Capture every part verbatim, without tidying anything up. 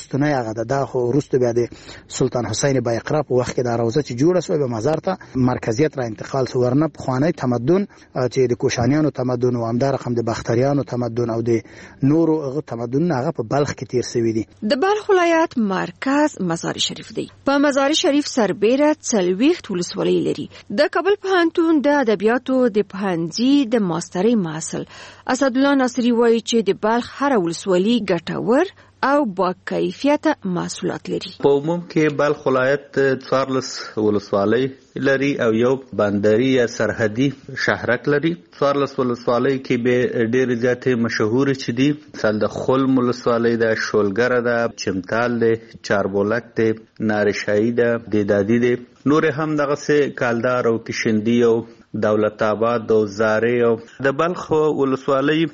ورستنی هغه د دا خو وروسته بیا د سلطان حسین بایقرا په وخت کې د روضه چې جوړه شوه به مزار ته مرکزیت را انتقال شو. ورنه پخوانی تمدن چې د کوشانیانو تمدن او همدار رقم د بختریانو تمدن او د نورو هغه تمدن هغه په بلخ کې تیر شوی دي. د بلخ ولایت مرکز مزار شریف دی. په مزار شریف سربیره څلوېښت ولسوالۍ لري. د کابل پوهنتون د ادبیاتو د پوهنځي د ماسترۍ محصل اسدالله ناصري وایي چې د بلخ هر ولسوالي ګټور او با کیفیت محصولات لري. په عموم کې بلخ ولایت څوارلس ولسوالۍ لري او یو بندري یا سرحدي شهرک لري. څوارلس ولسوالۍ کې به ډېر زیاتې مشهور چې دي مثال د خلم ولسوالۍ ده، شولګره ده، چمتال ده، چاربولک ده، نارشایی ده، دیدادي ده. نور هم دغه سه کالدار او کشندی او دولت آباد او زارې او د بلخ ولسوالۍ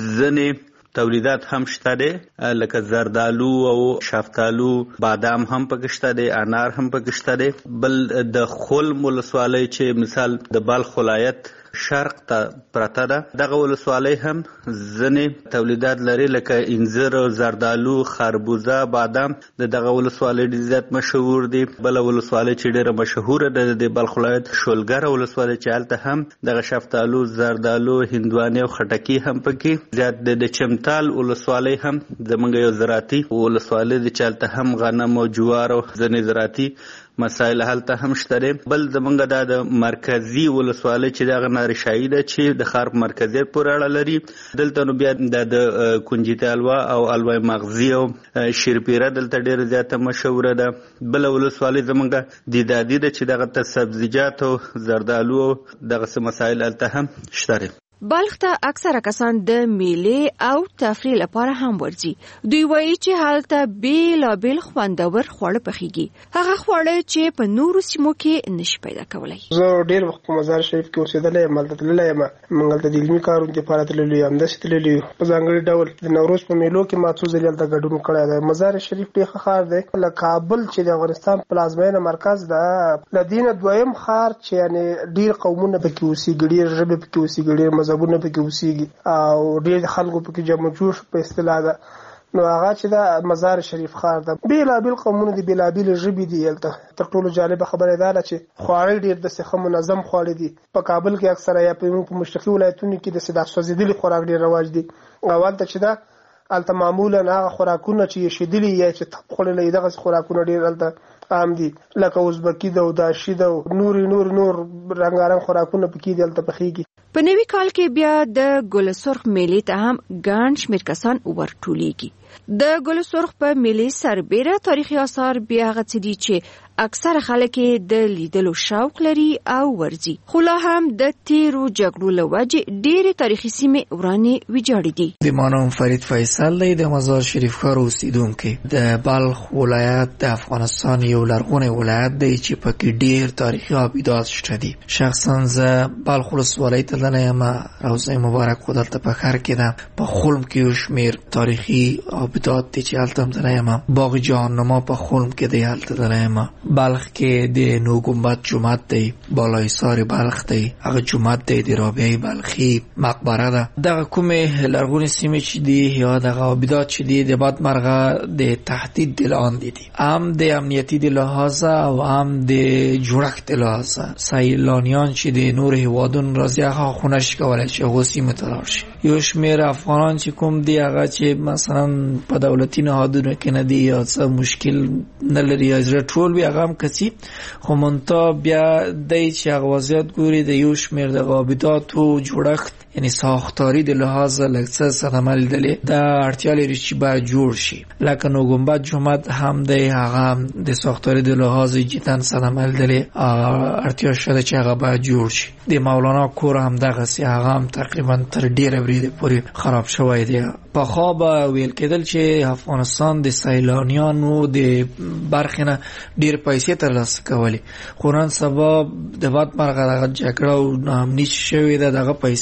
ځنې تولیدات هم شته دي لکه زردالو او شفتالو، بادام هم پکې شته دي، انار هم پکې شته دي. بل د خلم ولسوالۍ چې مثال د بلخ ولایت شرق ته پرته ده دغه ولسوالۍ هم ځنې تولیدات لري لکه انځر، زردالو، خربوزه، بادام د دغه ولسوالۍ ډېر زیات مشهور دي. بل ولسوالۍ چې ډېره مشهوره ده د بلخ ولایت شولګره ولسوالۍ چې هلته هم دغه شفتالو، زردالو، هندوانې او خټکي هم پکې زیات دي. د چمتال ولسوالۍ هم زمونږ یو زراعتي ولسوالۍ ده چې هلته هم غنم او جوار او ځینې زراعتي مسایل هلته هم شته. بل زمونږ دا د مرکزي ولسوالۍ چې دغه نارشایی ده چې د ښار په مرکزیت پورې اړه لري. دلته نو بیا د کنجیته الوا او الوای مغزي او شیرپیره دلته ډېره زیاته مشهوره ده. بل ولسوالۍ زمونږ دیدادي ده چې دغه ته سبزیجات او زردالو او دغسې مسایل هلته هم شته. بلخ ته اکثره کسان د میلې او تفریح لپاره هم ورځي. دوی وایي چې هلته بیلابیل خوندور خواړه پخیږي، هغه خواړه چې په نورو سیمو کې نشي پیدا کولی. زه ډېر وخت په مزار شریف کې اوسېدلی یم، هلته تللی یم، موږ هلته د علمي کارونو دپاره تللي یو، همداسې تللي یو. په ځانګړي ډول د نوروز په میلو کې ما څو ځلې هلته ګډون کړی دی. مزار شریف ډېر ښه ښار دی. له کابل چې د افغانستان پلازمینه مرکز ده، له دې نه دویم ښار چې یعنې ډېر قومونه پکې اوسېږي، ډېر ژبې پکې اوسېږي، ډېر مذهبونه پکې اوسېږي او ډېر خلکو پکې جمع جوړ په اصطلاح ده. نو هغه چې دا مزار شریف ښار ده، بیلابیل قومونه دي، بیلابیل ژبې دي. هلته تر ټولو جالبه خبره دا ده چې خواړه ډېر داسې ښه منظم خواړه دي. په کابل کې اکثره یا په مشرقي ولایتونو کې داسې دا سوځېدلي خوراک ډېر رواج دي. او هلته چې ده هلته معمولا هغه خوراکونه چې یشېدلي یا چې تپ خوړلی دغسې خوراکونه ډېر هلته عام دي، لکه ازبکي ده او داشي ده او نور نور نور رنګارنګ خوراکونه پکې دي هلته پخېږي. په نوي کال کې بیا د ګل سرخ میلې ته هم ګڼ شمېر کسان ورټولېږي. د ګل سرخ په میلې سربیره تاریخي آثار بیا هغه څه دي چې اکثره خلک د لیدلو شوق لري او ورځي. خو لا هم د تیرو جګړو له وجې ډېرې تاریخي سیمې ورانې ویجاړې دي. د ما نوم فرید فیصل دی، د مزار شریف ښار اوسېدونکی. د بلخ ولایت د افغانستان یو لرغونی ولایت دی چې پکې ډېر تاریخي آبدات شته دي. شخصا زه بلخ ولسوالۍ ته تللی یم، روضه مبارک خو دلته په ښار کې ده. په خلم کې یو شمېر تاریخي آبدات دي چې هلته هم تللی یم. باغ جهاننما په خلم کې دی، هلته تللی یم. بلخ کې د نو ګنبد جومات دی، بالای سار بلخ دی، هغه جومات دی د رابعه بلخي، مقبره ده. دغه کومې لرغونې سیمې چې دي یا دغه آبدات چې دي د بدمرغه د تهدید د لاندې دي، هم د امنیتي د لحاظه او هم د جوړښت د لحاظه. سیلانیان چې د نور هیوادونو راځي هغه خو نشي کولی چې هغو سیمو ته لاړ شي. یو شمېر افغانان چې کوم دي هغه چې مثلا په دولتي نهادونو کې نه دي یا څه مشکل نه لري یا زړه ټول وي هغه هم کسي، خو منتها بیا دی چې هغه وضعیت ګوري د یو شمېر د آبداتو جوړښت یعنی ساختاري د لحاظه لږ څه صدمه لیدلې، دا اړتیا لري چې باید جوړ شي. لکه نو ګنبد جومات هم دی، هغه د ساختاري د لحاظه جدا صدمه لیدلې، اړتیا شته چې هغه باید جوړ شي. د مولانا کور هم دغسې، هغه هم تقریبا تر ډېره بریده پورې خراب شوی دی. پخوا به ویل کېدل چې افغانستان د سیلانیانو د برخې نه ډېر پیسې ترلاسه کولې، خو نن سبا د بدمرغه دغه جګړه او ناامني شوې ده، دغه پیسې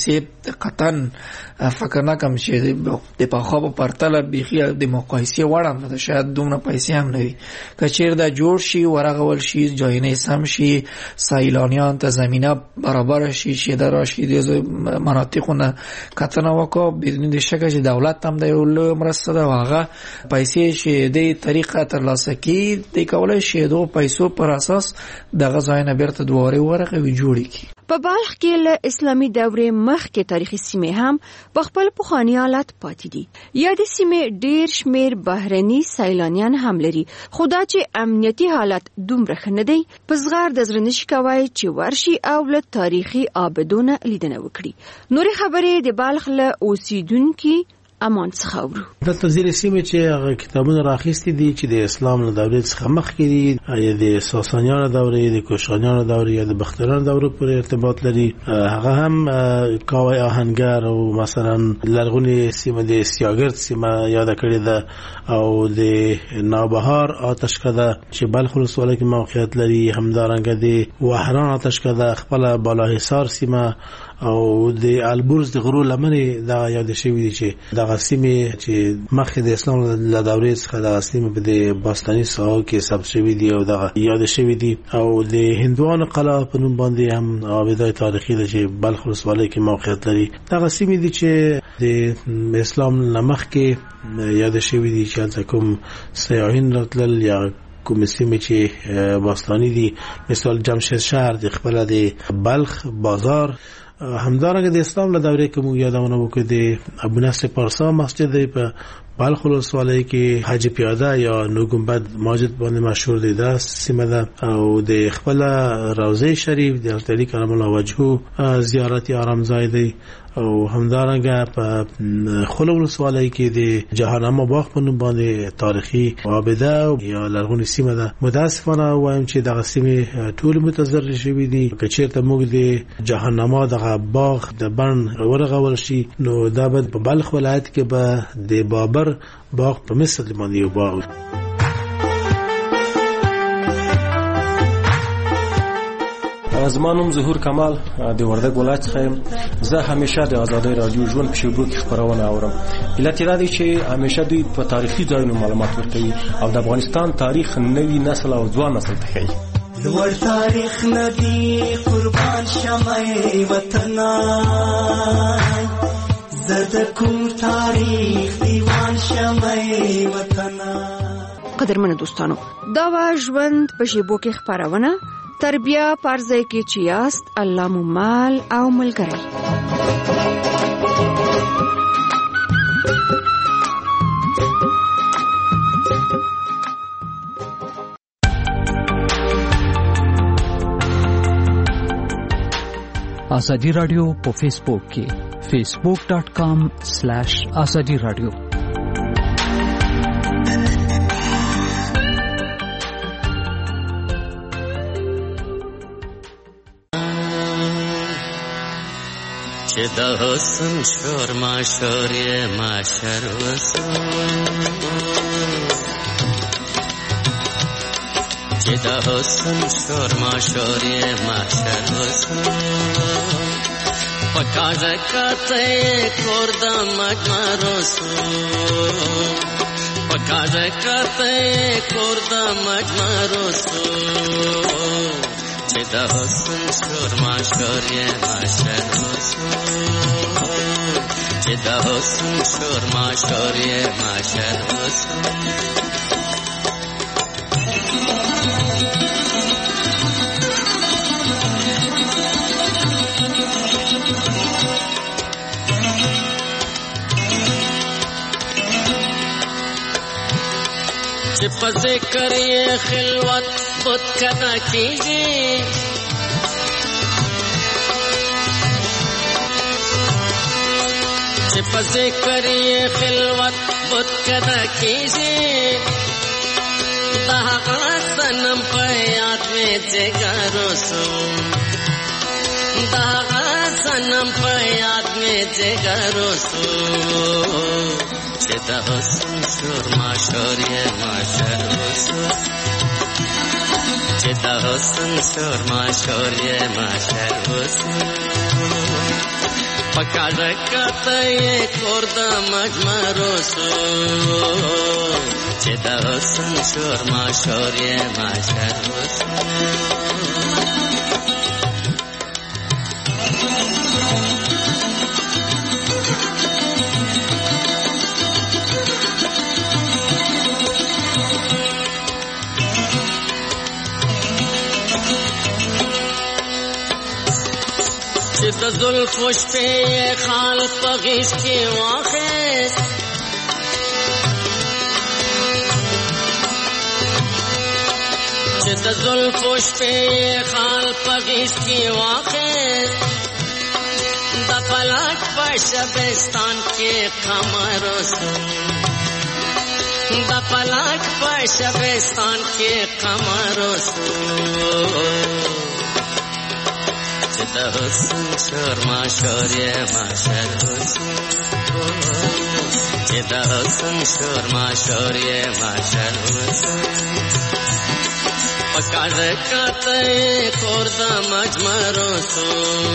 قطن فکر نه کوم چې د پخوا په پرتله بيخي د مقایسې وړ هم ده، شاید دومره پیسې هم نه وي. که چیرې دا جوړ شي ورغول شي جاینې سم شي سیلانیان ته زمینه برابر شي چې دا راشي د مناطقونه کتنه وکړو بدون د شک چې دولت هم د یو لوی مرسته ده هغه پیسې چې د طریقه ترلاسه کی د کولای شي د پیسو پر اساس د غزاینه بیرته دواره ورغه وی جوړی کی. په بلخ کې له اسلامي دورې مخکې تاریخي سیمې هم په خپل پخوانی حالت پاتې دي. یا د سیمې ډیر شمیر بهرني سیلانیان هم لري، خو دا چې امنیتي حالت دومره ښه نه دی په زغر د زړه نشي کوي چې ورشي او له تاریخي آبدونه لیدنه وکړي. نورې خبرې د بلخ له اوسیدونکو امان څخه اورو. د تنزیل سیمه چې هغه کتابونه راخېستي دي چې د اسلام له دورې څخه مخکې دي، یا د ساسانیانو دورې، د کوشانیانو دورې یا د بختیانو دورې پورې ارتباط لري، هغه هم کاوی آهنګر او مثلا لرغونی سیمه د سیاګرد سیمه یاد کړې ده او د نوبهار آتشکده چې بلخ ولسوالۍ کې موقعیت لري، همدارنګه د وحران آتشکده، خپل بالاحصار سیمه او د البرز د غرو لمنې دا یاد شوی دي چې دغه سیمې چې مخکې د اسلام له دورې څخه دغه سیمې په د باستاني ساحو کې ثبت شوی دي او دغه یاد شوی دي. او د هندوانو قلعه په نوم باندې هم آبادای تاریخي ده چې بلخ ولسوالۍ کې موقعیت لري. دغه سیمې دي چې د اسلام له مخکې یاد شوی دي چې هلته کوم سیاحین راتلل یا کوم سیمې چې باستاني دي، مثال جمشید شهر د خپل د بلخ بازار. همدارنګه د اسلام له دورې کې مو یادونه وکړه د ابو نصر پارسا مسجد دی په بلخ ولسوالۍ کې حاجی پیاده یا نو ګنبد مسجد باندې مشهور دی، دا سیمه ده. او د خپل روضه شریف د حضرت علی کرم الله وجهه زیارت آرام ځای دی. او همدارنګه په خلو ولسوالۍ کې د جهانما باغ په نوم باندې تاریخي آباده یا لرغونې سیمه ده. متاسفانه وایم چې دغه سیمې ټول متضرر شوي دي. که چېرته موږ د جهانما دغه باغ د بڼ ورغول شي نو دا به په بلخ ولایت کې به د بابر باغ په مثل باندې یو باغ. زما نوم ظهور کمال د وردګ ولایت څخه یم. زه همیشه د آزادۍ رادیو ژوند په شیبرو کې خبرونه اورم. علت یې دا دی چې همیشه دوی په تاریخي ځایونو معلومات ورکوي او د افغانستان تاریخ نوي نسل او ځوان نسل ته ښیي. لوړ تاریخ ندی قربان شمه وطنا، زد کوم تاریخ دیوان شمه وطنا. قدرمنو دوستانو، دا و ژوند په شیبو کې خبرونه تربیه پرځای کې چې یاست الله مو مال او ملګری. آزادی رادیو په فیسبوک کې facebook dot com slash azadi radio. چې د حسن شور ما شور یې ما شر وسو، چې د حسن شور ما شور یې ما شر وسو، پکازه کته کور د مګمارو سو، پکازه کته کور د مګمارو سو، چې د حسن شور ما شور یې ما شر وسو، چې د حسن شور ما شور یې ما شر وسو. چې په ذکر یې خلوت بت کدا کیږي، چې په ذکر یې خلوت بت کدا کیږي، دا هغه سنم په یاد مې جګارو سو، دا هغه سنم په یاد مې جګارو سو، چې د حسن شور ما شور یې ما شر وسو، چې د حسن شور ما شور یې ما شر وسو، پکاره کته کورد مجمرو سو چې د حسن شور ما شور یې ما شر چې د زلفو شپې خال په غیږ کې واخیست چې د زلفو شپې خال په غیږ کې واخیست د فلک په شبستان کې قمر سو د فلک په شبستان کې قمر سو د حسن شور ما شور یې ما شر حسن چې د حسن شور ما شور یې ما شر حسن پکاره کته کور د مجمرو سو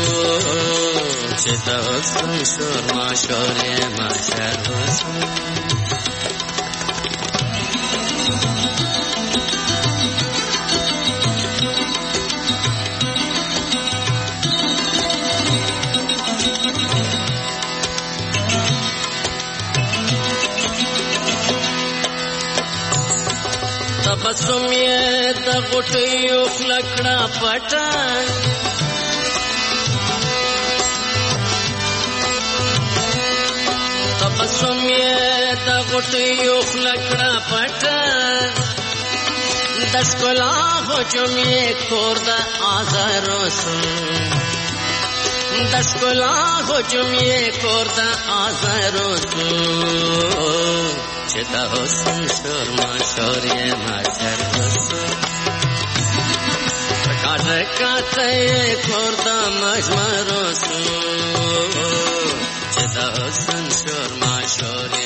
چې د حسن شور ما شور یې ما شر حسن تبسم یې د غټیو خلکړه پټه تبسم یې د غټیو خلکړه پټه د ښکلا هجوم یې کور د آزارو سو د ښکلا هجوم یې کور د آزارو سو چې د حسن شور ما شور یې ما شر حسن پکاره کته کور د مجمرو سو چې د حسن شور ما شور